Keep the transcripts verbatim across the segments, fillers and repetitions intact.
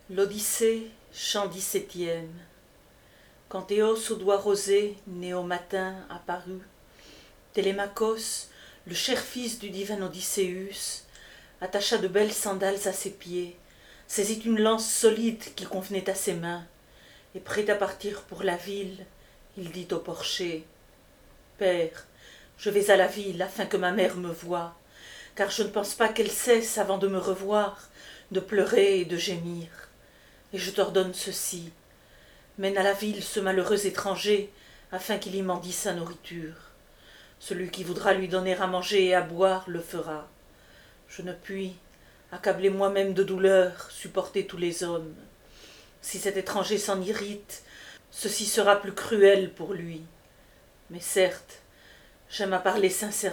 L'Odyssée, chant dix-septième. Quand Théos aux doigts rosés, né au matin, apparut, Télémakhos, le cher fils du divin Odysseus, attacha de belles sandales à ses pieds, saisit une lance solide qui convenait à ses mains, et prêt à partir pour la ville, il dit au porcher: « Père, je vais à la ville afin que ma mère me voie, car je ne pense pas qu'elle cesse, avant de me revoir, de pleurer et de gémir. Et je t'ordonne ceci: mène à la ville ce malheureux étranger, afin qu'il y mendie sa nourriture. Celui qui voudra lui donner à manger et à boire le fera. Je ne puis, accablé moi-même de douleur, supporter tous les hommes. Si cet étranger s'en irrite, ceci sera plus cruel pour lui. Mais certes, j'aime à parler sincèrement. »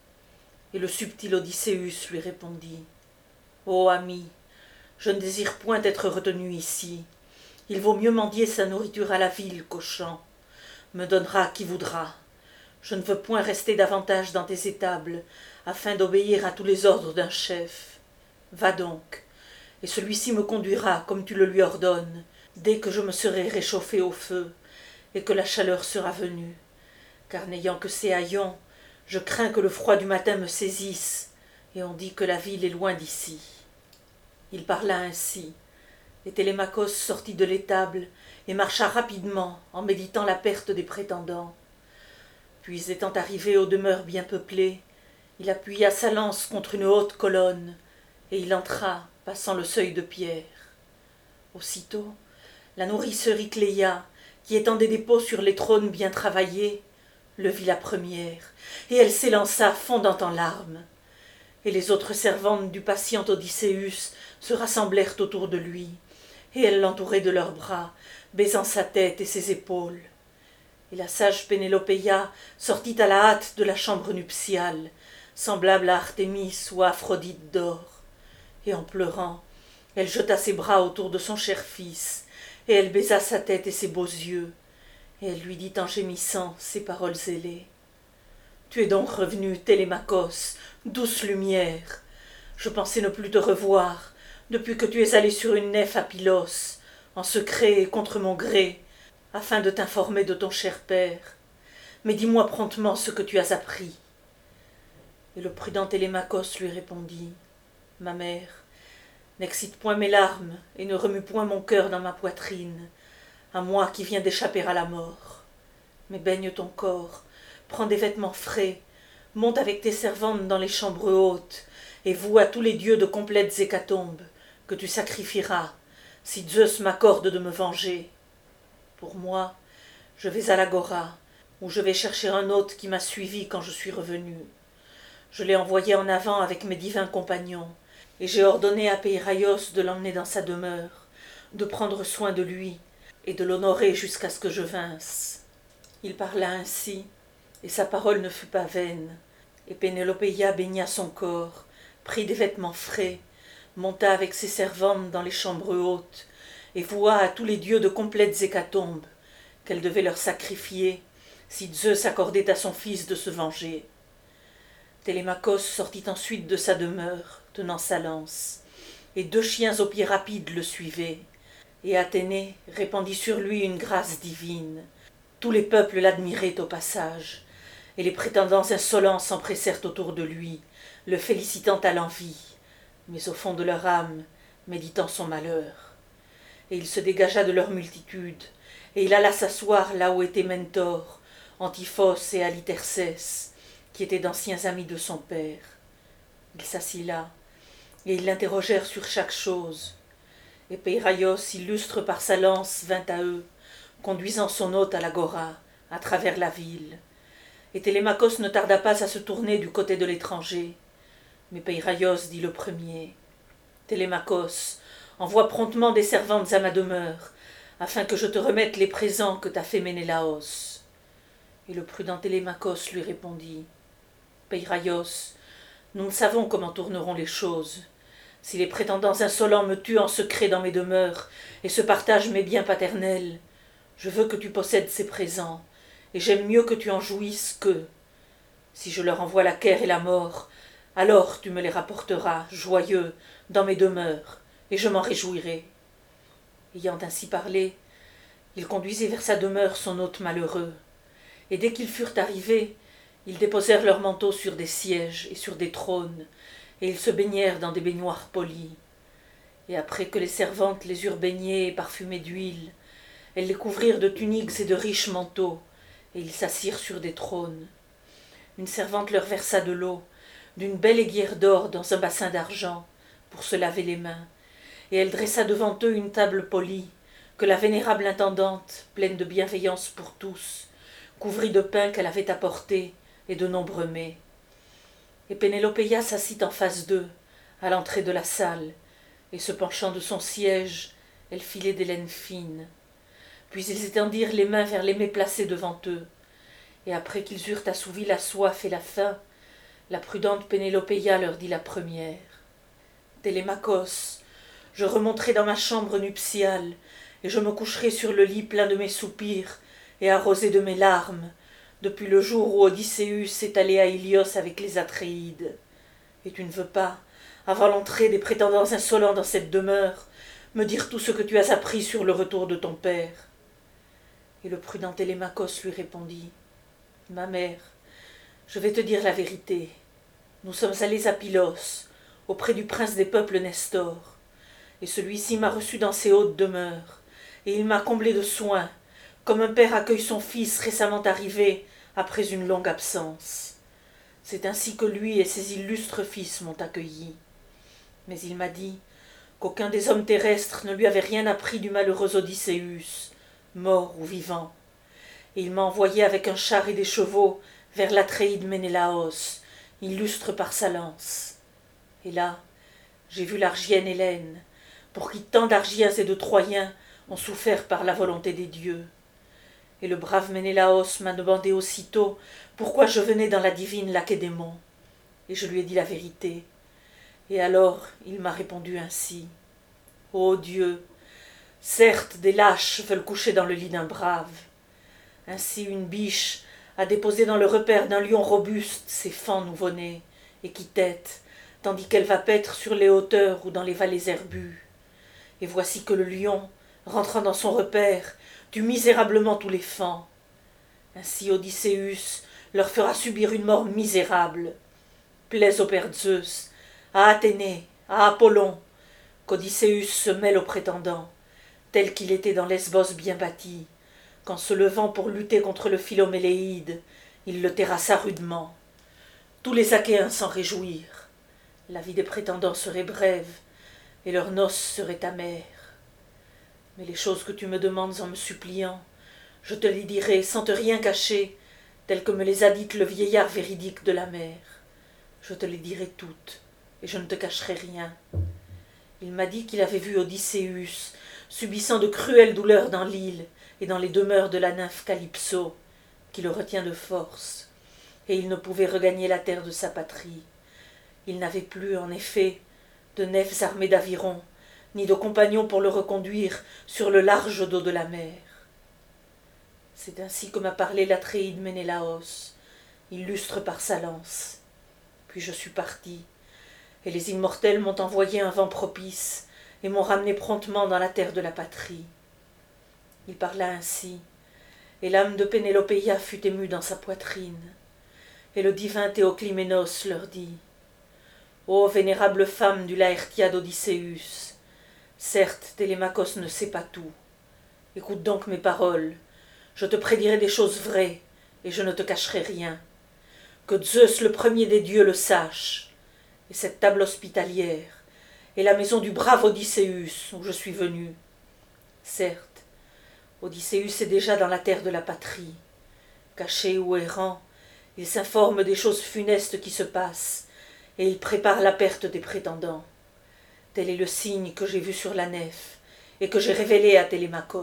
Et le subtil Odysseus lui répondit: « Ô ami, je ne désire point être retenu ici. Il vaut mieux mendier sa nourriture à la ville qu'au champ. Me donnera qui voudra. Je ne veux point rester davantage dans tes étables, afin d'obéir à tous les ordres d'un chef. Va donc, et celui-ci me conduira comme tu le lui ordonnes, dès que je me serai réchauffé au feu, et que la chaleur sera venue. Car n'ayant que ces haillons, je crains que le froid du matin me saisisse, et on dit que la ville est loin d'ici. » Il parla ainsi, et Télémakhos sortit de l'étable et marcha rapidement en méditant la perte des prétendants. Puis, étant arrivé aux demeures bien peuplées, il appuya sa lance contre une haute colonne, et il entra, passant le seuil de pierre. Aussitôt, la nourrice Eurycléia, qui étendait des pots sur les trônes bien travaillés, le vit la première, et elle s'élança fondant en larmes. Et les autres servantes du patient Odysseus se rassemblèrent autour de lui, et elles l'entouraient de leurs bras, baisant sa tête et ses épaules. Et la sage Pénélopéia sortit à la hâte de la chambre nuptiale, semblable à Artémis ou à Aphrodite d'or. Et en pleurant, elle jeta ses bras autour de son cher fils, et elle baisa sa tête et ses beaux yeux, et elle lui dit en gémissant ces paroles ailées: « Tu es donc revenu, Télémakhos, douce lumière. Je pensais ne plus te revoir, depuis que tu es allé sur une nef à Pylos, en secret et contre mon gré, afin de t'informer de ton cher père. Mais dis-moi promptement ce que tu as appris. » Et le prudent Télémakhos lui répondit: « Ma mère, n'excite point mes larmes et ne remue point mon cœur dans ma poitrine, à moi qui viens d'échapper à la mort. Mais baigne ton corps, prends des vêtements frais, monte avec tes servantes dans les chambres hautes, et voue à tous les dieux de complètes hécatombes, que tu sacrifieras, si Zeus m'accorde de me venger. Pour moi, je vais à l'agora, où je vais chercher un hôte qui m'a suivi quand je suis revenu. Je l'ai envoyé en avant avec mes divins compagnons, et j'ai ordonné à Péiraïos de l'emmener dans sa demeure, de prendre soin de lui, et de l'honorer jusqu'à ce que je vinsse. » Il parla ainsi, et sa parole ne fut pas vaine, et Pénélopéia baigna son corps, prit des vêtements frais, monta avec ses servantes dans les chambres hautes, et voua à tous les dieux de complètes hécatombes qu'elle devait leur sacrifier si Zeus accordait à son fils de se venger. Télémakhos sortit ensuite de sa demeure, tenant sa lance, et deux chiens aux pieds rapides le suivaient, et Athénée répandit sur lui une grâce divine. Tous les peuples l'admiraient au passage, et les prétendants insolents s'empressèrent autour de lui, le félicitant à l'envi, mais au fond de leur âme, méditant son malheur. Et il se dégagea de leur multitude, et il alla s'asseoir là où étaient Mentor, Antiphos et Halithercès, qui étaient d'anciens amis de son père. Il s'assit là, et ils l'interrogèrent sur chaque chose. Et Péiraïos, illustre par sa lance, vint à eux, conduisant son hôte à l'agora, à travers la ville. Et Télémakhos ne tarda pas à se tourner du côté de l'étranger. Mais Péiraïos dit le premier: « Télémakhos, envoie promptement des servantes à ma demeure, afin que je te remette les présents que t'a fait Ménélaos. » Et le prudent Télémakhos lui répondit: « Péiraïos, nous ne savons comment tourneront les choses. Si les prétendants insolents me tuent en secret dans mes demeures et se partagent mes biens paternels, je veux que tu possèdes ces présents, et j'aime mieux que tu en jouisses qu'eux. Si je leur envoie la guerre et la mort, alors tu me les rapporteras, joyeux, dans mes demeures, et je m'en réjouirai. Ayant ainsi parlé, il conduisit vers sa demeure son hôte malheureux, et dès qu'ils furent arrivés, ils déposèrent leurs manteaux sur des sièges et sur des trônes, et ils se baignèrent dans des baignoires polies. Et après que les servantes les eurent baignés et parfumés d'huile, elles les couvrirent de tuniques et de riches manteaux, et ils s'assirent sur des trônes. Une servante leur versa de l'eau, d'une belle aiguière d'or dans un bassin d'argent, pour se laver les mains, et elle dressa devant eux une table polie, que la vénérable intendante, pleine de bienveillance pour tous, couvrit de pain qu'elle avait apporté et de nombreux mets. Et Pénélopeia s'assit en face d'eux, à l'entrée de la salle, et se penchant de son siège, elle filait des laines fines. Puis ils étendirent les mains vers les mets placés devant eux, et après qu'ils eurent assouvi la soif et la faim, la prudente Pénélopeia leur dit la première. « Télémakhos, je remonterai dans ma chambre nuptiale, et je me coucherai sur le lit plein de mes soupirs et arrosé de mes larmes, depuis le jour où Odysseus est allé à Ilios avec les Atréides. Et tu ne veux pas, avant l'entrée des prétendants insolents dans cette demeure, me dire tout ce que tu as appris sur le retour de ton père. » Et le prudent Télémakhos lui répondit. « Ma mère, je vais te dire la vérité. Nous sommes allés à Pylos, auprès du prince des peuples Nestor, et celui-ci m'a reçu dans ses hautes demeures, et il m'a comblé de soins, comme un père accueille son fils récemment arrivé après une longue absence. C'est ainsi que lui et ses illustres fils m'ont accueilli. Mais il m'a dit qu'aucun des hommes terrestres ne lui avait rien appris du malheureux Odysseus, mort ou vivant, et il m'a envoyé avec un char et des chevaux vers l'Atréide Ménélaos, illustre par sa lance. Et là, j'ai vu l'Argienne Hélène, pour qui tant d'Argiens et de Troyens ont souffert par la volonté des dieux. Et le brave Ménélaos m'a demandé aussitôt pourquoi je venais dans la divine Lacédémon, et je lui ai dit la vérité. Et alors il m'a répondu ainsi. Ô Dieu, certes des lâches veulent coucher dans le lit d'un brave. Ainsi une biche a déposé dans le repaire d'un lion robuste ses fans nouveau-nés, et qui tètent, tandis qu'elle va paître sur les hauteurs ou dans les vallées herbues. Et voici que le lion, rentrant dans son repaire, tue misérablement tous les fans. Ainsi Odysseus leur fera subir une mort misérable. Plaise au père Zeus, à Athénée, à Apollon, qu'Odysseus se mêle aux prétendants, tel qu'il était dans Lesbos bien bâti, qu'en se levant pour lutter contre le Philoméléide, il le terrassa rudement. Tous les Achéens s'en réjouirent. La vie des prétendants serait brève, et leurs noces seraient amères. Mais les choses que tu me demandes en me suppliant, je te les dirai sans te rien cacher, telles que me les a dites le vieillard véridique de la mer. Je te les dirai toutes, et je ne te cacherai rien. Il m'a dit qu'il avait vu Odysseus, subissant de cruelles douleurs dans l'île et dans les demeures de la nymphe Calypso, qui le retient de force, et il ne pouvait regagner la terre de sa patrie. Il n'avait plus, en effet, de nefs armées d'avirons, ni de compagnons pour le reconduire sur le large dos de la mer. C'est ainsi que m'a parlé l'Atréide Ménélaos, illustre par sa lance. Puis je suis parti, et les immortels m'ont envoyé un vent propice, et m'ont ramené promptement dans la terre de la patrie. Il parla ainsi, et l'âme de Pénélopeia fut émue dans sa poitrine, et le divin Théoclyménos leur dit « Ô vénérable femme du Laërtia d'Odysseus, certes Télémakhos ne sait pas tout. Écoute donc mes paroles, je te prédirai des choses vraies, et je ne te cacherai rien. Que Zeus le premier des dieux le sache, et cette table hospitalière est la maison du brave Odysseus où je suis venu. Certes, Odysseus est déjà dans la terre de la patrie. Caché ou errant, il s'informe des choses funestes qui se passent, et il prépare la perte des prétendants. Tel est le signe que j'ai vu sur la nef, et que j'ai révélé à Télémakhos. »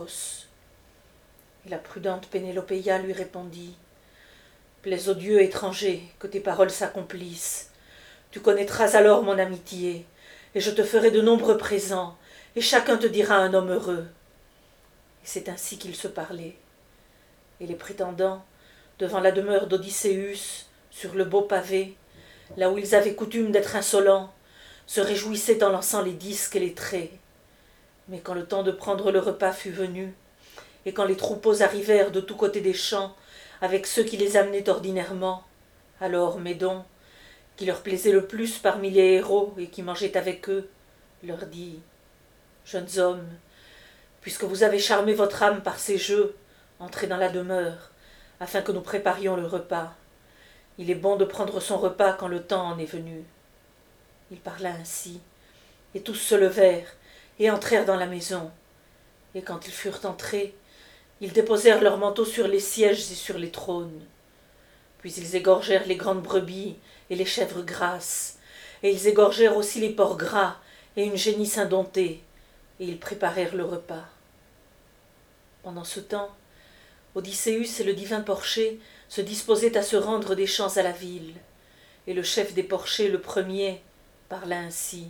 Et la prudente Pénélopeia lui répondit « Plaise aux dieux étrangers que tes paroles s'accomplissent. Tu connaîtras alors mon amitié, et je te ferai de nombreux présents, et chacun te dira un homme heureux. » Et c'est ainsi qu'ils se parlaient. Et les prétendants, devant la demeure d'Odysseus, sur le beau pavé, là où ils avaient coutume d'être insolents, se réjouissaient en lançant les disques et les traits. Mais quand le temps de prendre le repas fut venu, et quand les troupeaux arrivèrent de tous côtés des champs, avec ceux qui les amenaient ordinairement, alors Médon, qui leur plaisait le plus parmi les héros et qui mangeait avec eux, leur dit « Jeunes hommes, puisque vous avez charmé votre âme par ces jeux, entrez dans la demeure, afin que nous préparions le repas. Il est bon de prendre son repas quand le temps en est venu. » Il parla ainsi, et tous se levèrent et entrèrent dans la maison. Et quand ils furent entrés, ils déposèrent leurs manteaux sur les sièges et sur les trônes. Puis ils égorgèrent les grandes brebis et les chèvres grasses, et ils égorgèrent aussi les porcs gras et une génisse indomptée, et ils préparèrent le repas. Pendant ce temps, Odysseus et le divin porcher se disposaient à se rendre des champs à la ville, et le chef des porchers, le premier, parla ainsi.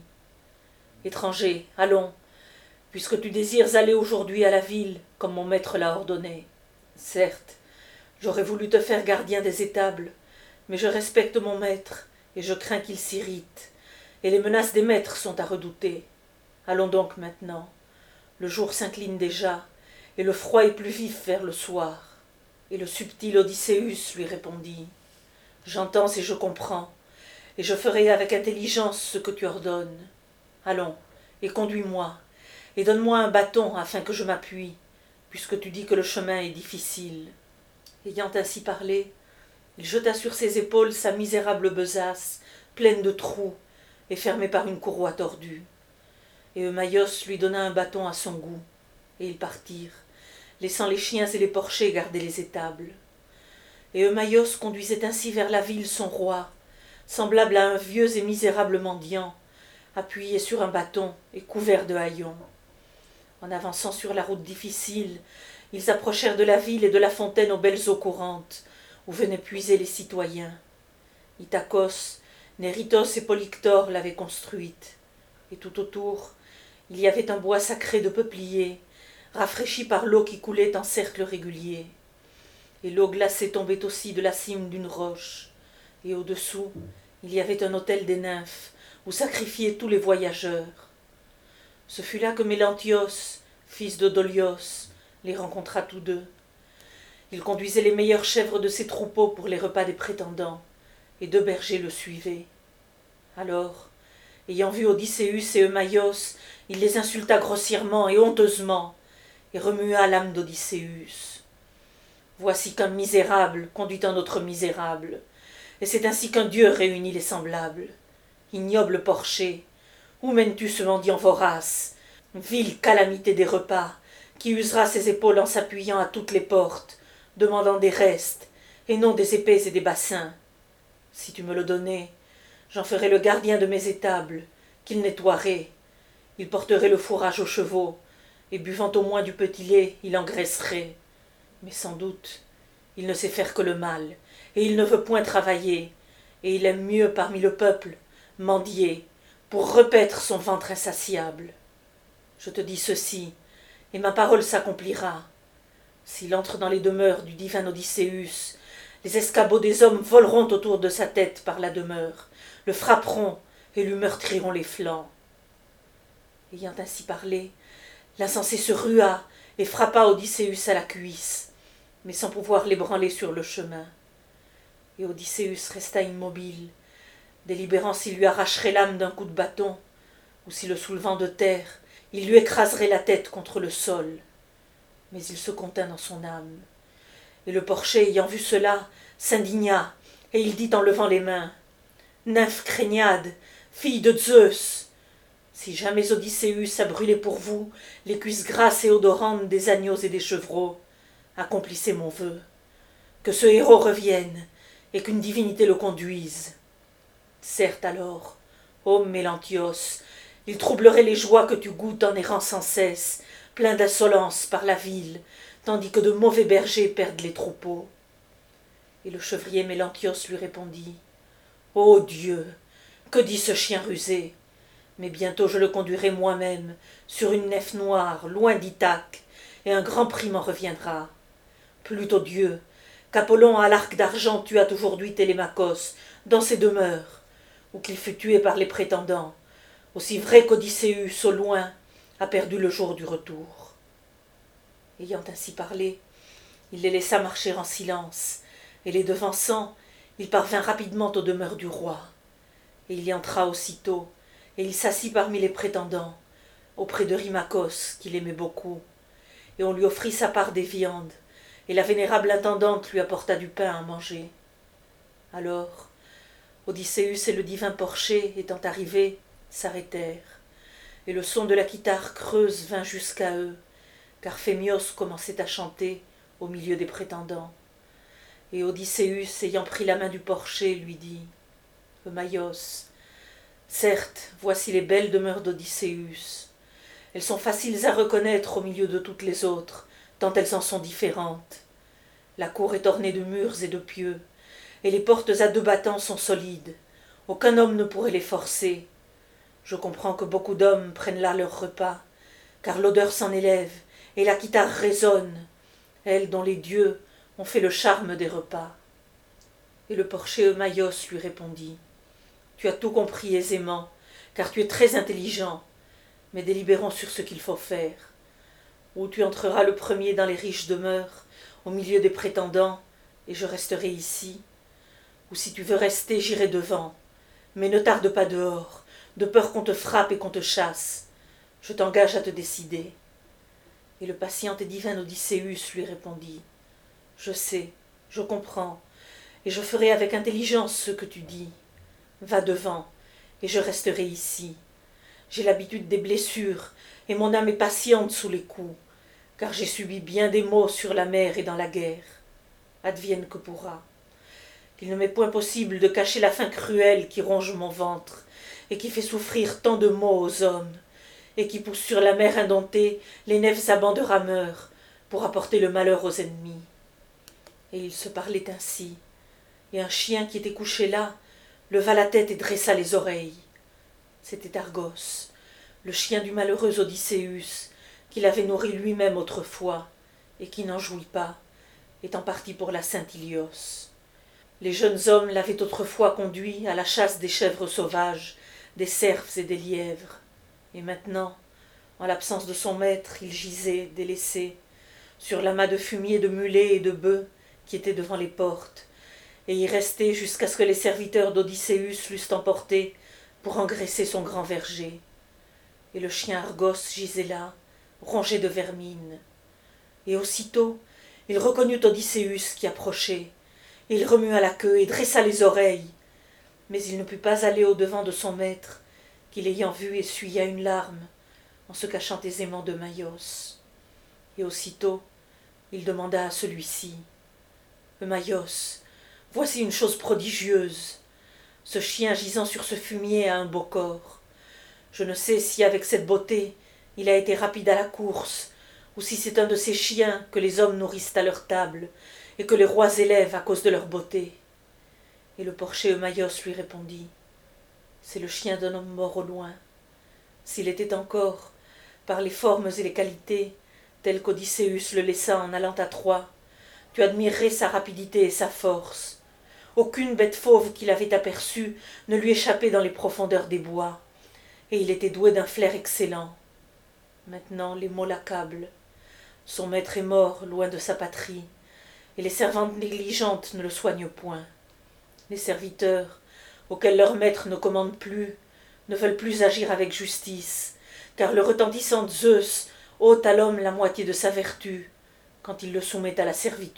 « Étranger, allons, puisque tu désires aller aujourd'hui à la ville, comme mon maître l'a ordonné. Certes, j'aurais voulu te faire gardien des étables, mais je respecte mon maître, et je crains qu'il s'irrite, et les menaces des maîtres sont à redouter. Allons donc maintenant, le jour s'incline déjà, et le froid est plus vif vers le soir. » Et le subtil Odysseus lui répondit. « J'entends et je comprends, et je ferai avec intelligence ce que tu ordonnes. Allons, et conduis-moi, et donne-moi un bâton afin que je m'appuie, puisque tu dis que le chemin est difficile. » Ayant ainsi parlé, il jeta sur ses épaules sa misérable besace, pleine de trous, et fermée par une courroie tordue. Et Eumaïos lui donna un bâton à son goût, et ils partirent, laissant les chiens et les porchers garder les étables. Et Eumaïos conduisait ainsi vers la ville son roi, semblable à un vieux et misérable mendiant, appuyé sur un bâton et couvert de haillons. En avançant sur la route difficile, ils approchèrent de la ville et de la fontaine aux belles eaux courantes, où venaient puiser les citoyens. Ithacos, Néritos et Polyctor l'avaient construite, et tout autour, il y avait un bois sacré de peupliers, rafraîchi par l'eau qui coulait en cercles réguliers. Et l'eau glacée tombait aussi de la cime d'une roche, et au-dessous, il y avait un autel des nymphes, où sacrifiaient tous les voyageurs. Ce fut là que Mélantios, fils de Dolios, les rencontra tous deux. Il conduisait les meilleures chèvres de ses troupeaux pour les repas des prétendants, et deux bergers le suivaient. Alors, ayant vu Odysseus et Eumaïos, il les insulta grossièrement et honteusement, et remua l'âme d'Odysseus. « Voici qu'un misérable conduit un autre misérable, et c'est ainsi qu'un dieu réunit les semblables. Ignoble porcher, où mènes-tu ce mendiant vorace, vile calamité des repas, qui usera ses épaules en s'appuyant à toutes les portes, demandant des restes, et non des épées et des bassins. Si tu me le donnais, j'en ferais le gardien de mes étables, qu'il nettoierait. Il porterait le fourrage aux chevaux, et buvant au moins du petit lait, il engraisserait. Mais sans doute, il ne sait faire que le mal, et il ne veut point travailler, et il aime mieux parmi le peuple mendier, pour repaître son ventre insatiable. Je te dis ceci, et ma parole s'accomplira. S'il entre dans les demeures du divin Odysseus, les escabeaux des hommes voleront autour de sa tête par la demeure, le frapperont et lui meurtriront les flancs. » Ayant ainsi parlé, l'insensé se rua et frappa Odysseus à la cuisse, mais sans pouvoir l'ébranler sur le chemin. Et Odysseus resta immobile, délibérant s'il lui arracherait l'âme d'un coup de bâton, ou si le soulevant de terre, il lui écraserait la tête contre le sol. Mais il se contint dans son âme. Et le porcher, ayant vu cela, s'indigna, et il dit en levant les mains, « Nymphe craignade, fille de Zeus, si jamais Odysseus a brûlé pour vous les cuisses grasses et odorantes des agneaux et des chevreaux, accomplissez mon vœu, que ce héros revienne, et qu'une divinité le conduise. Certes alors, ô Mélantios, il troublerait les joies que tu goûtes en errant sans cesse, plein d'insolence par la ville, tandis que de mauvais bergers perdent les troupeaux. » Et le chevrier Mélantios lui répondit, « Ô Dieu, que dit ce chien rusé? Mais bientôt je le conduirai moi-même, sur une nef noire, loin d'Ithaque, et un grand prix m'en reviendra. Plutôt Dieu, qu'Apollon à l'arc d'argent tua aujourd'hui Télémaque dans ses demeures, ou qu'il fut tué par les prétendants, aussi vrai qu'Odysseus, au loin, a perdu le jour du retour. Ayant ainsi parlé, il les laissa marcher en silence, et les devançant, il parvint rapidement aux demeures du roi. Et il y entra aussitôt, et il s'assit parmi les prétendants, auprès de Rimachos, qu'il aimait beaucoup, et on lui offrit sa part des viandes, et la vénérable intendante lui apporta du pain à manger. Alors, Odysseus et le divin Porché, étant arrivés, s'arrêtèrent, et le son de la guitare creuse vint jusqu'à eux, car Phémios commençait à chanter au milieu des prétendants. Et Odysseus, ayant pris la main du Porché, lui dit « Eumaïos, certes, voici les belles demeures d'Odysseus. Elles sont faciles à reconnaître au milieu de toutes les autres, tant elles en sont différentes. La cour est ornée de murs et de pieux, et les portes à deux battants sont solides. Aucun homme ne pourrait les forcer. Je comprends que beaucoup d'hommes prennent là leur repas, car l'odeur s'en élève, et la guitare résonne, elle dont les dieux ont fait le charme des repas. » Et le Porché Eumaïos lui répondit « Tu as tout compris aisément, car tu es très intelligent, mais délibérons sur ce qu'il faut faire. Ou tu entreras le premier dans les riches demeures, au milieu des prétendants, et je resterai ici. Ou si tu veux rester, j'irai devant, mais ne tarde pas dehors, de peur qu'on te frappe et qu'on te chasse. Je t'engage à te décider. » Et le patient et divin Odysseus lui répondit « Je sais, je comprends, et je ferai avec intelligence ce que tu dis. Va devant, et je resterai ici. J'ai l'habitude des blessures, et mon âme est patiente sous les coups, car j'ai subi bien des maux sur la mer et dans la guerre. Advienne que pourra. Il ne m'est point possible de cacher la faim cruelle qui ronge mon ventre, et qui fait souffrir tant de maux aux hommes, et qui pousse sur la mer indomptée les nefs à bancs de rameurs, pour apporter le malheur aux ennemis. » Et il se parlait ainsi, et un chien qui était couché là leva la tête et dressa les oreilles. C'était Argos, le chien du malheureux Odysseus, qu'il avait nourri lui-même autrefois, et qui n'en jouit pas, étant parti pour la Sainte Ilios. Les jeunes hommes l'avaient autrefois conduit à la chasse des chèvres sauvages, des cerfs et des lièvres, et maintenant, en l'absence de son maître, il gisait, délaissé, sur l'amas de fumier de mulets et de bœufs qui étaient devant les portes, et y restait jusqu'à ce que les serviteurs d'Odysseus l'eussent emporté pour engraisser son grand verger. Et le chien Argos gisait là, rongé de vermine. Et aussitôt, il reconnut Odysseus qui approchait. Il remua la queue et dressa les oreilles. Mais il ne put pas aller au-devant de son maître, qui l'ayant vu essuya une larme, en se cachant aisément d'Eumaïos. Et aussitôt, il demanda à celui-ci « Eumaïos, voici une chose prodigieuse. Ce chien gisant sur ce fumier a un beau corps. Je ne sais si avec cette beauté il a été rapide à la course, ou si c'est un de ces chiens que les hommes nourrissent à leur table, et que les rois élèvent à cause de leur beauté. » Et le Porché Eumaïos lui répondit « C'est le chien d'un homme mort au loin. S'il était encore, par les formes et les qualités, tel qu'Odysseus le laissa en allant à Troie, tu admirerais sa rapidité et sa force. Aucune bête fauve qu'il avait aperçue ne lui échappait dans les profondeurs des bois, et il était doué d'un flair excellent. Maintenant les maux l'accablent. Son maître est mort, loin de sa patrie, et les servantes négligentes ne le soignent point. Les serviteurs, auxquels leur maître ne commande plus, ne veulent plus agir avec justice, car le retentissant Zeus ôte à l'homme la moitié de sa vertu, quand il le soumet à la servitude. »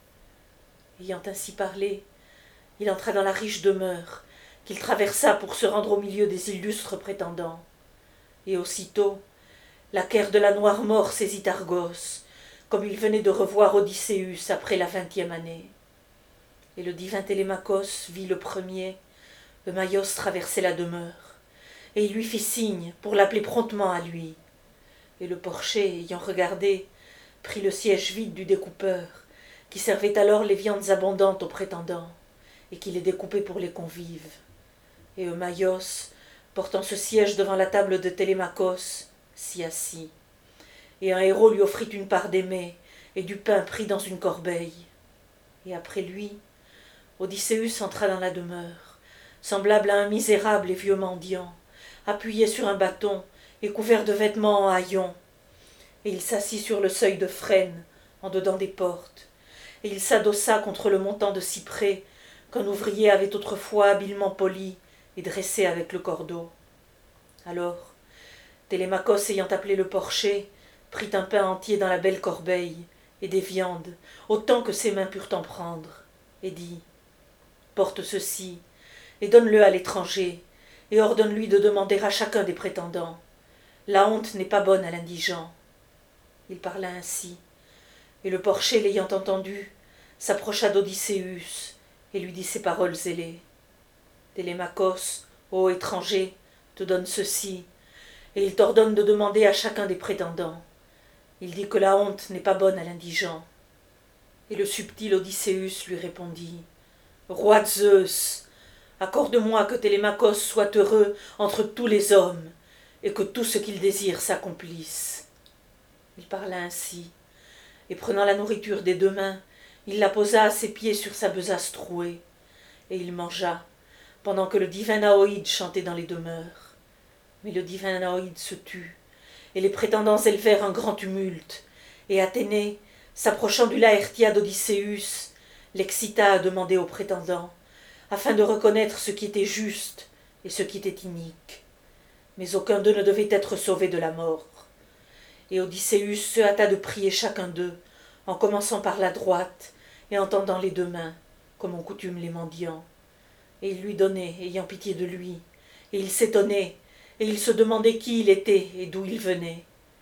Ayant ainsi parlé, il entra dans la riche demeure, qu'il traversa pour se rendre au milieu des illustres prétendants. Et aussitôt, la caire de la noire mort saisit Argos, comme il venait de revoir Odysseus après la vingtième année. Et le divin Télémakhos vit le premier Eumaïos traverser la demeure, et il lui fit signe pour l'appeler promptement à lui. Et le Porché, ayant regardé, prit le siège vide du découpeur, qui servait alors les viandes abondantes aux prétendants, et qui les découpait pour les convives. Et Eumaïos, portant ce siège devant la table de Télémakhos, s'y assit. Et un héros lui offrit une part des mets et du pain pris dans une corbeille. Et après lui, Odysseus entra dans la demeure, semblable à un misérable et vieux mendiant, appuyé sur un bâton et couvert de vêtements en haillons. Et il s'assit sur le seuil de frêne, en dedans des portes, et il s'adossa contre le montant de cyprès qu'un ouvrier avait autrefois habilement poli et dressé avec le cordeau. Alors, Télémaque ayant appelé le porcher, prit un pain entier dans la belle corbeille, et des viandes, autant que ses mains purent en prendre, et dit « Porte ceci, et donne-le à l'étranger, et ordonne-lui de demander à chacun des prétendants. La honte n'est pas bonne à l'indigent. » Il parla ainsi, et le porcher l'ayant entendu, s'approcha d'Odysseus, et lui dit ces paroles ailées. « Télémaque, ô étranger, te donne ceci, et il t'ordonne de demander à chacun des prétendants. Il dit que la honte n'est pas bonne à l'indigent. » Et le subtil Odysseus lui répondit « Roi de Zeus, accorde-moi que Télémaque soit heureux entre tous les hommes, et que tout ce qu'il désire s'accomplisse. » Il parla ainsi, et prenant la nourriture des deux mains, il la posa à ses pieds sur sa besace trouée, et il mangea, pendant que le divin Aoïde chantait dans les demeures. Mais le divin Aoïde se tut, et les prétendants élevèrent un grand tumulte, et Athénée, s'approchant du Laërtia d'Odysseus, l'excita à demander aux prétendants, afin de reconnaître ce qui était juste et ce qui était inique. Mais aucun d'eux ne devait être sauvé de la mort. Et Odysseus se hâta de prier chacun d'eux, en commençant par la droite et en tendant les deux mains, comme on coutume les mendiants. Et il lui donnait, ayant pitié de lui, et il s'étonnait, et il se demandait qui il était et d'où il venait.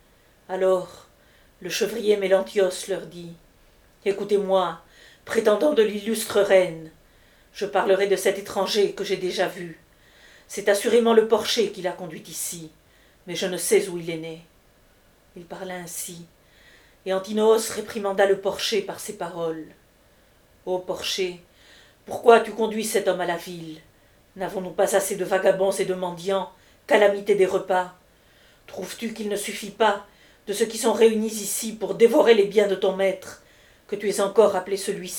Alors, le chevrier Mélantios leur dit « Écoutez-moi, prétendant de l'illustre reine, je parlerai de cet étranger que j'ai déjà vu. C'est assurément le porcher qui l'a conduit ici, mais je ne sais où il est né. » Il parla ainsi, et Antinoos réprimanda le porcher par ces paroles. « Ô porcher, pourquoi as-tu conduit cet homme à la ville? N'avons-nous pas assez de vagabonds et de mendiants, calamité des repas? Trouves-tu qu'il ne suffit pas, de ceux qui sont réunis ici pour dévorer les biens de ton maître, que tu es encore appelé celui-ci? »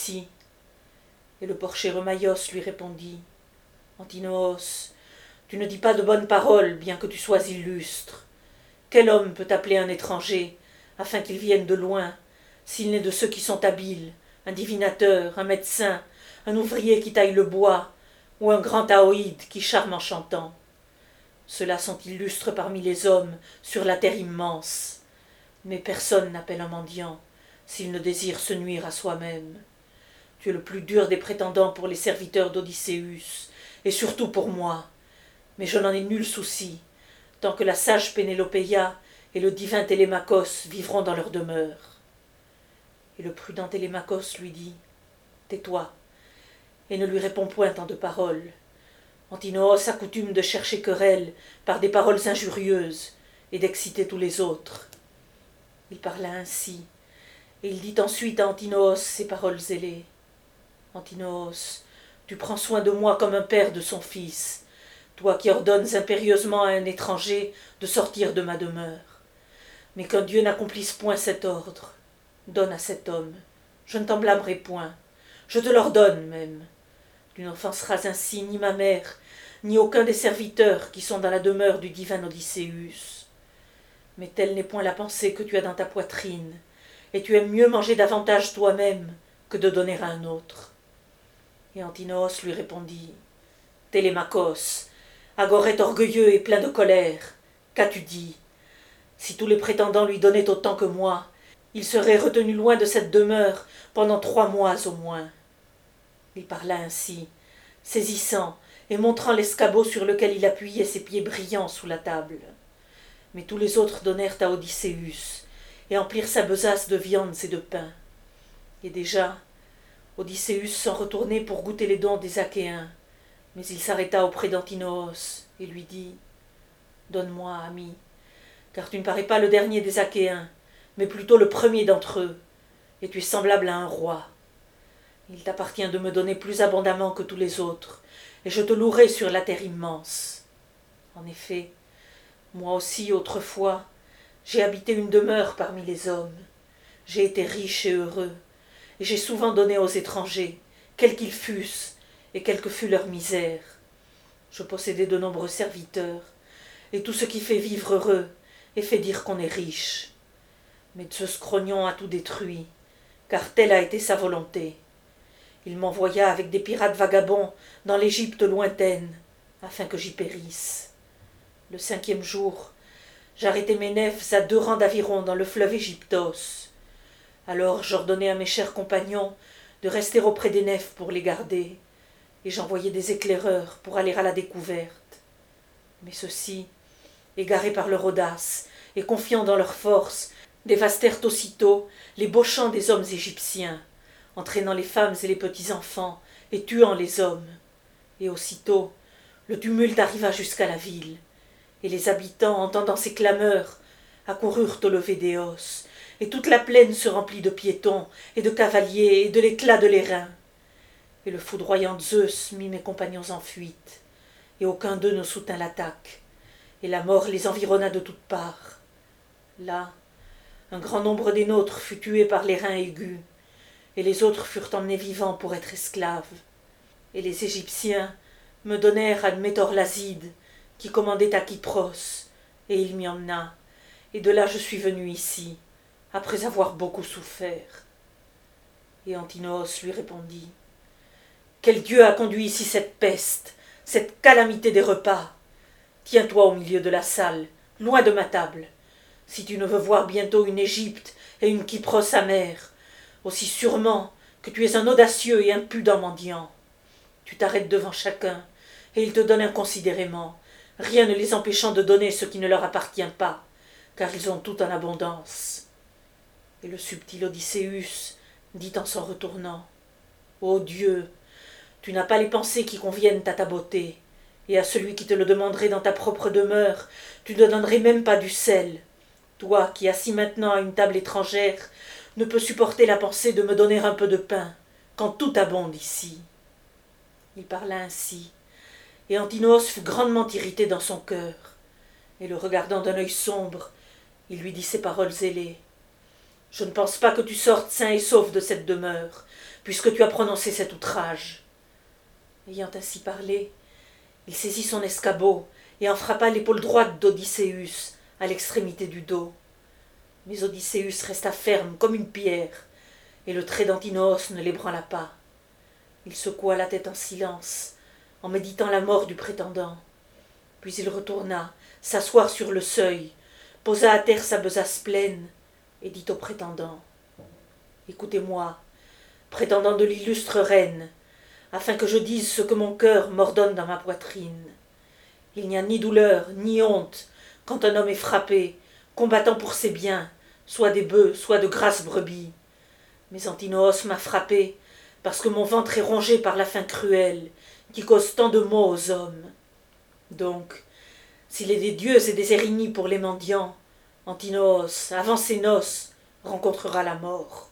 Et le porcher Remaïos lui répondit « Antinoos, tu ne dis pas de bonnes paroles, bien que tu sois illustre. Quel homme peut appeler un étranger, afin qu'il vienne de loin, s'il n'est de ceux qui sont habiles, un divinateur, un médecin, un ouvrier qui taille le bois, ou un grand Aoïde qui charme en chantant? Ceux-là sont illustres parmi les hommes, sur la terre immense. Mais personne n'appelle un mendiant, s'il ne désire se nuire à soi-même. Tu es le plus dur des prétendants pour les serviteurs d'Odysseus, et surtout pour moi. Mais je n'en ai nul souci, tant que la sage Pénélopéia et le divin Télémaque vivront dans leur demeure. » Et le prudent Télémaque lui dit « Tais-toi, et ne lui réponds point tant de paroles. Antinoos a coutume de chercher querelle par des paroles injurieuses et d'exciter tous les autres. » Il parla ainsi, et il dit ensuite à Antinoos ces paroles ailées. « Antinoos, tu prends soin de moi comme un père de son fils, toi qui ordonnes impérieusement à un étranger de sortir de ma demeure. Mais qu'un Dieu n'accomplisse point cet ordre. Donne à cet homme, je ne t'en blâmerai point, je te l'ordonne même. Tu n'offenseras ainsi ni ma mère, ni aucun des serviteurs qui sont dans la demeure du divin Odysseus. Mais telle n'est point la pensée que tu as dans ta poitrine, et tu aimes mieux manger davantage toi-même que de donner à un autre. » Et Antinoos lui répondit « Télémaque, Agorète orgueilleux et plein de colère, qu'as-tu dit? Si tous les prétendants lui donnaient autant que moi, il serait retenu loin de cette demeure pendant trois mois au moins. » Il parla ainsi, saisissant et montrant l'escabeau sur lequel il appuyait ses pieds brillants sous la table. Mais tous les autres donnèrent à Odysseus et emplirent sa besace de viandes et de pain. Et déjà, Odysseus s'en retournait pour goûter les dons des Achéens, mais il s'arrêta auprès d'Antinoos et lui dit « Donne-moi, ami, car tu ne parais pas le dernier des Achéens, mais plutôt le premier d'entre eux, et tu es semblable à un roi. Il t'appartient de me donner plus abondamment que tous les autres, et je te louerai sur la terre immense. En effet, moi aussi, autrefois, j'ai habité une demeure parmi les hommes. J'ai été riche et heureux, et j'ai souvent donné aux étrangers, quels qu'ils fussent, et quelle que fût leur misère. Je possédais de nombreux serviteurs, et tout ce qui fait vivre heureux et fait dire qu'on est riche. Mais Zeus Crognon a tout détruit, car telle a été sa volonté. Il m'envoya avec des pirates vagabonds dans l'Égypte lointaine, afin que j'y périsse. Le cinquième jour, j'arrêtai mes nefs à deux rangs d'aviron dans le fleuve Égyptos. Alors j'ordonnai à mes chers compagnons de rester auprès des nefs pour les garder, et j'envoyai des éclaireurs pour aller à la découverte. Mais ceux-ci, égarés par leur audace et confiants dans leur force, dévastèrent aussitôt les beaux champs des hommes égyptiens, entraînant les femmes et les petits-enfants et tuant les hommes. Et aussitôt, le tumulte arriva jusqu'à la ville, et les habitants, entendant ces clameurs, accoururent au lever des os, et toute la plaine se remplit de piétons et de cavaliers et de l'éclat de l'airain. Et le foudroyant Zeus mit mes compagnons en fuite, et aucun d'eux ne soutint l'attaque, et la mort les environna de toutes parts. Là, un grand nombre des nôtres fut tué par les reins aigus, et les autres furent emmenés vivants pour être esclaves. Et les Égyptiens me donnèrent à Métorlaside, qui commandait à Kypros, et il m'y emmena, et de là je suis venu ici, après avoir beaucoup souffert. Et Antinoos lui répondit: Quel dieu a conduit ici cette peste, cette calamité des repas? Tiens-toi au milieu de la salle, loin de ma table, si tu ne veux voir bientôt une Égypte et une Kypros amère, aussi sûrement que tu es un audacieux et impudent mendiant. Tu t'arrêtes devant chacun, et ils te donnent inconsidérément, rien ne les empêchant de donner ce qui ne leur appartient pas, car ils ont tout en abondance. Et le subtil Odysseus dit en s'en retournant: Ô Dieu, tu n'as pas les pensées qui conviennent à ta beauté, et à celui qui te le demanderait dans ta propre demeure, tu ne donnerais même pas du sel. Toi, qui assis maintenant à une table étrangère, ne peux supporter la pensée de me donner un peu de pain, quand tout abonde ici. Il parla ainsi, et Antinoos fut grandement irrité dans son cœur, et le regardant d'un œil sombre, il lui dit ces paroles ailées: Je ne pense pas que tu sortes sain et sauf de cette demeure, puisque tu as prononcé cet outrage. Ayant ainsi parlé, il saisit son escabeau et en frappa l'épaule droite d'Odysseus à l'extrémité du dos. Mais Odysseus resta ferme comme une pierre, et le trait d'Antinoos ne l'ébranla pas. Il secoua la tête en silence, en méditant la mort du prétendant. Puis il retourna s'asseoir sur le seuil, posa à terre sa besace pleine, et dit au prétendant: Écoutez-moi, prétendant de l'illustre reine, afin que je dise ce que mon cœur m'ordonne dans ma poitrine. Il n'y a ni douleur, ni honte, quand un homme est frappé, combattant pour ses biens, soit des bœufs, soit de grasses brebis. Mais Antinoos m'a frappé, parce que mon ventre est rongé par la faim cruelle, qui cause tant de maux aux hommes. Donc, s'il est des dieux et des érignies pour les mendiants, Antinoos, avant ses noces, rencontrera la mort.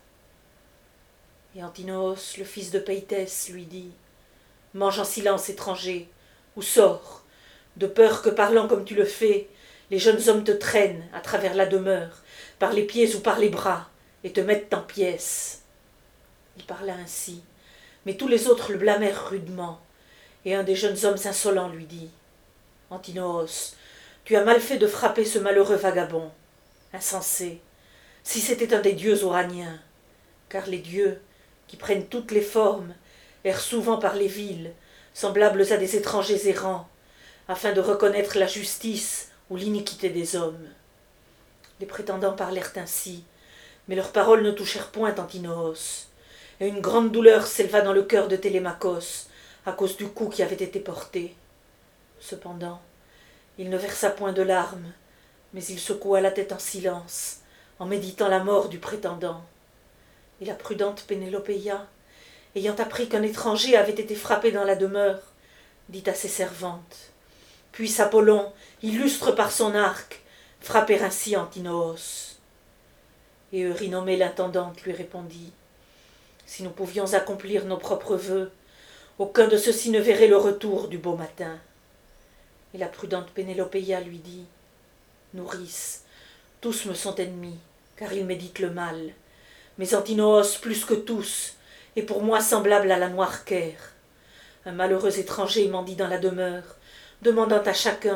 Et Antinoos, le fils de Péitès, lui dit: Mange en silence, étranger, ou sors, de peur que, parlant comme tu le fais, les jeunes hommes te traînent à travers la demeure, par les pieds ou par les bras, et te mettent en pièces. Il parla ainsi, mais tous les autres le blâmèrent rudement, et un des jeunes hommes insolents lui dit: Antinoos, tu as mal fait de frapper ce malheureux vagabond. Insensé, si c'était un des dieux oraniens, car les dieux, qui prennent toutes les formes, errent souvent par les villes, semblables à des étrangers errants, afin de reconnaître la justice ou l'iniquité des hommes. Les prétendants parlèrent ainsi, mais leurs paroles ne touchèrent point Antinoos, et une grande douleur s'éleva dans le cœur de Télémaque à cause du coup qui avait été porté. Cependant, il ne versa point de larmes, mais il secoua la tête en silence, en méditant la mort du prétendant. Et la prudente Pénélopéia, ayant appris qu'un étranger avait été frappé dans la demeure, dit à ses servantes: Puisse Apollon, illustre par son arc, frapper ainsi Antinoos. Et Eurynomée l'intendante lui répondit: Si nous pouvions accomplir nos propres vœux, aucun de ceux-ci ne verrait le retour du beau matin. Et la prudente Pénélopéia lui dit: Nourrice, tous me sont ennemis, car ils méditent le mal, mais Antinoos plus que tous, est pour moi semblable à la Noirquère. Un malheureux étranger mendie dans la demeure, demandant à chacun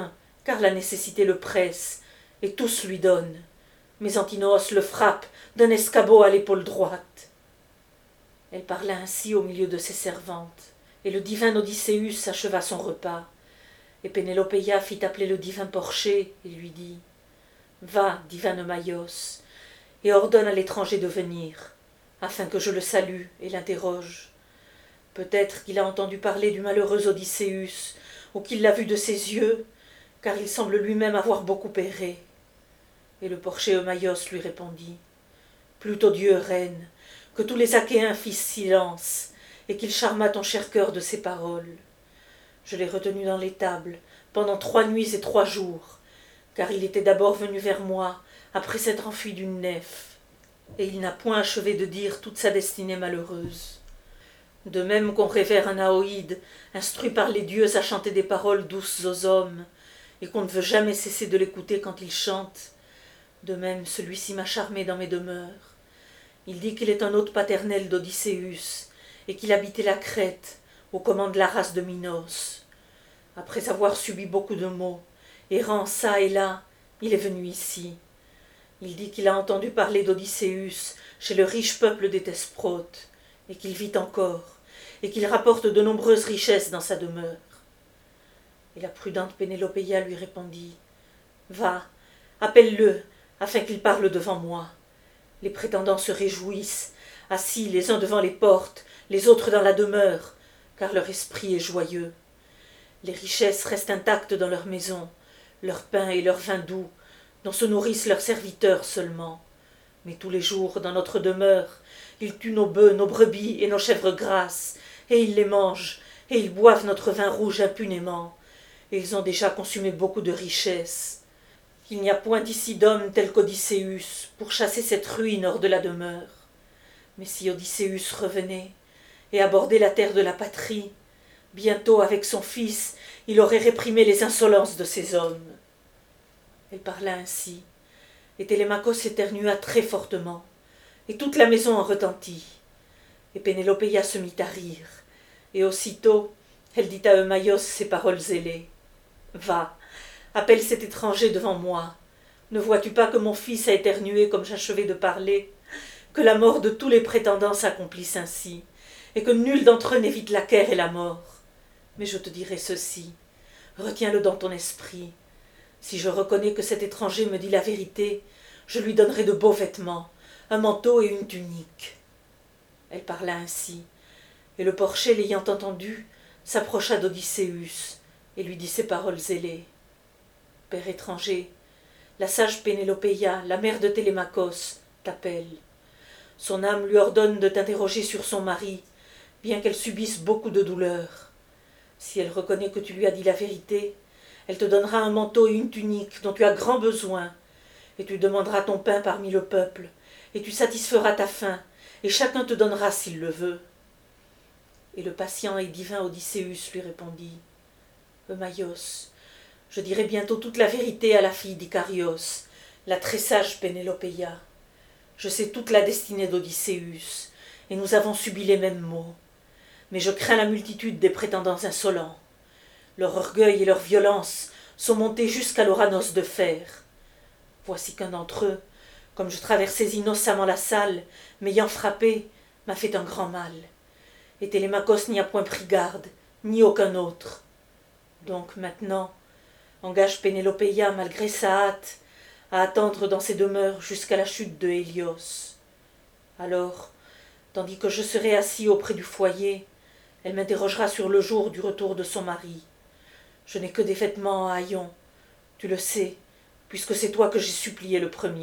car la nécessité le presse, et tous lui donnent. Mais Antinoos le frappe d'un escabeau à l'épaule droite. Elle parla ainsi au milieu de ses servantes, et le divin Odysseus acheva son repas. Et Pénélopeia fit appeler le divin Porché et lui dit « Va, divin Eumaios, et ordonne à l'étranger de venir, afin que je le salue et l'interroge. Peut-être qu'il a entendu parler du malheureux Odysseus, ou qu'il l'a vu de ses yeux, car il semble lui-même avoir beaucoup erré. » Et le Porché Eumaios lui répondit « Plutôt Dieu, reine, que tous les Achéens fissent silence, et qu'il charmât ton cher cœur de ses paroles. Je l'ai retenu dans l'étable pendant trois nuits et trois jours, car il était d'abord venu vers moi, après s'être enfui d'une nef, et il n'a point achevé de dire toute sa destinée malheureuse. De même qu'on révère un Aoïde, instruit par les dieux à chanter des paroles douces aux hommes, et qu'on ne veut jamais cesser de l'écouter quand il chante, de même celui-ci m'a charmé dans mes demeures. Il dit qu'il est un hôte paternel d'Odysseus, et qu'il habitait la Crète, aux commandes de la race de Minos. Après avoir subi beaucoup de maux, errant çà et là, il est venu ici. Il dit qu'il a entendu parler d'Odysseus chez le riche peuple des Thesprotes, et qu'il vit encore, et qu'il rapporte de nombreuses richesses dans sa demeure. Et la prudente Pénélopeia lui répondit « Va, appelle-le, afin qu'il parle devant moi. Les prétendants se réjouissent, assis les uns devant les portes, les autres dans la demeure, car leur esprit est joyeux. Les richesses restent intactes dans leur maison, leur pain et leur vin doux, dont se nourrissent leurs serviteurs seulement. Mais tous les jours, dans notre demeure, ils tuent nos bœufs, nos brebis et nos chèvres grasses, et ils les mangent, et ils boivent notre vin rouge impunément, et ils ont déjà consumé beaucoup de richesses. Il n'y a point ici d'homme tel qu'Odysseus pour chasser cette ruine hors de la demeure. Mais si Odysseus revenait et abordait la terre de la patrie, bientôt avec son fils, il aurait réprimé les insolences de ces hommes. » Elle parla ainsi, et Télémaque éternua très fortement, et toute la maison en retentit. Et Pénélopeia se mit à rire, et aussitôt elle dit à Eumaios ces paroles ailées. « Va, appelle cet étranger devant moi. Ne vois-tu pas que mon fils a éternué comme j'achevais de parler, que la mort de tous les prétendants s'accomplisse ainsi, et que nul d'entre eux n'évite la guerre et la mort. Mais je te dirai ceci, retiens-le dans ton esprit. Si je reconnais que cet étranger me dit la vérité, je lui donnerai de beaux vêtements, un manteau et une tunique. » Elle parla ainsi, et le Porché, l'ayant entendu, s'approcha d'Odysseus et lui dit ces paroles ailées. « Père étranger, la sage Pénélopeia, la mère de Télémaque, t'appelle. Son âme lui ordonne de t'interroger sur son mari, bien qu'elle subisse beaucoup de douleurs. Si elle reconnaît que tu lui as dit la vérité, elle te donnera un manteau et une tunique dont tu as grand besoin, et tu demanderas ton pain parmi le peuple, et tu satisferas ta faim, et chacun te donnera s'il le veut. » Et le patient et divin Odysseus lui répondit. « Eumaios, je dirai bientôt toute la vérité à la fille d'Icarios, la très sage Pénélopeia. Je sais toute la destinée d'Odysseus, et nous avons subi les mêmes maux. Mais je crains la multitude des prétendants insolents. Leur orgueil et leur violence sont montés jusqu'à l'Ouranos de fer. Voici qu'un d'entre eux, comme je traversais innocemment la salle, m'ayant frappé, m'a fait un grand mal. Et Télémaque n'y a point pris garde, ni aucun autre. Donc maintenant, engage Pénélopeia, malgré sa hâte, à attendre dans ses demeures jusqu'à la chute de Hélios. Alors, tandis que je serai assis auprès du foyer, elle m'interrogera sur le jour du retour de son mari. Je n'ai que des vêtements en haillons, tu le sais, puisque c'est toi que j'ai supplié le premier. »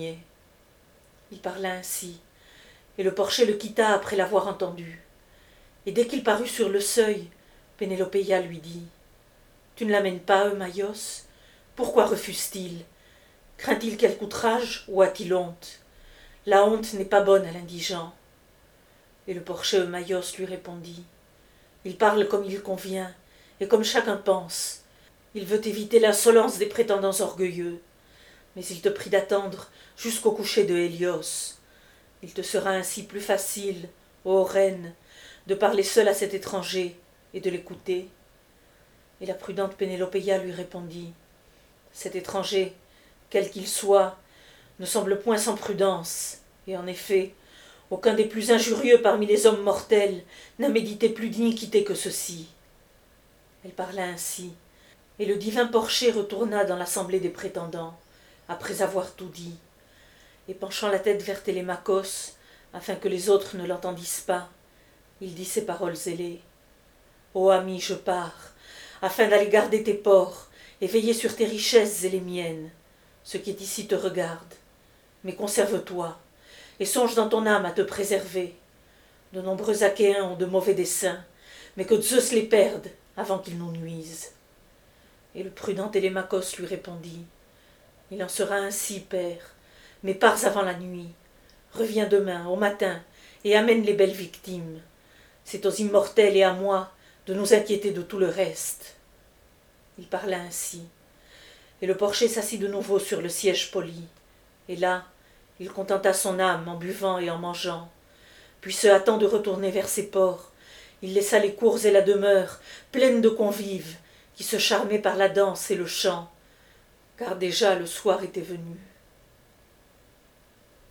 Il parla ainsi, et le Porché le quitta après l'avoir entendu. Et dès qu'il parut sur le seuil, Pénélopeia lui dit « Tu ne l'amènes pas, Eumaios? Pourquoi refuse-t-il? Craint-il quelque outrage ou a-t-il honte? La honte n'est pas bonne à l'indigent. » Et le Porché Eumaios lui répondit « Il parle comme il convient, et comme chacun pense. Il veut éviter l'insolence des prétendants orgueilleux. Mais il te prie d'attendre jusqu'au coucher de Hélios. Il te sera ainsi plus facile, ô reine, de parler seule à cet étranger et de l'écouter. » Et la prudente Pénélopeia lui répondit « Cet étranger, quel qu'il soit, ne semble point sans prudence, et en effet, aucun des plus injurieux parmi les hommes mortels n'a médité plus d'iniquité que ceci. Elle parla ainsi, et le divin Porcher retourna dans l'assemblée des prétendants, après avoir tout dit, et penchant la tête vers Télémaque, afin que les autres ne l'entendissent pas, il dit ces paroles ailées. « Ô ami, je pars, afin d'aller garder tes ports, et veiller sur tes richesses et les miennes. Ce qui est ici te regarde. Mais conserve-toi, et songe dans ton âme à te préserver. De nombreux Achéens ont de mauvais desseins, mais que Zeus les perde avant qu'ils nous nuisent. » Et le prudent Télémaque lui répondit. « Il en sera ainsi, père, mais pars avant la nuit. Reviens demain, au matin, et amène les belles victimes. C'est aux immortels et à moi de nous inquiéter de tout le reste. » Il parla ainsi, et le Porcher s'assit de nouveau sur le siège poli, et là, il contenta son âme en buvant et en mangeant, puis se hâtant de retourner vers ses ports, il laissa les cours et la demeure pleine de convives qui se charmaient par la danse et le chant, car déjà le soir était venu.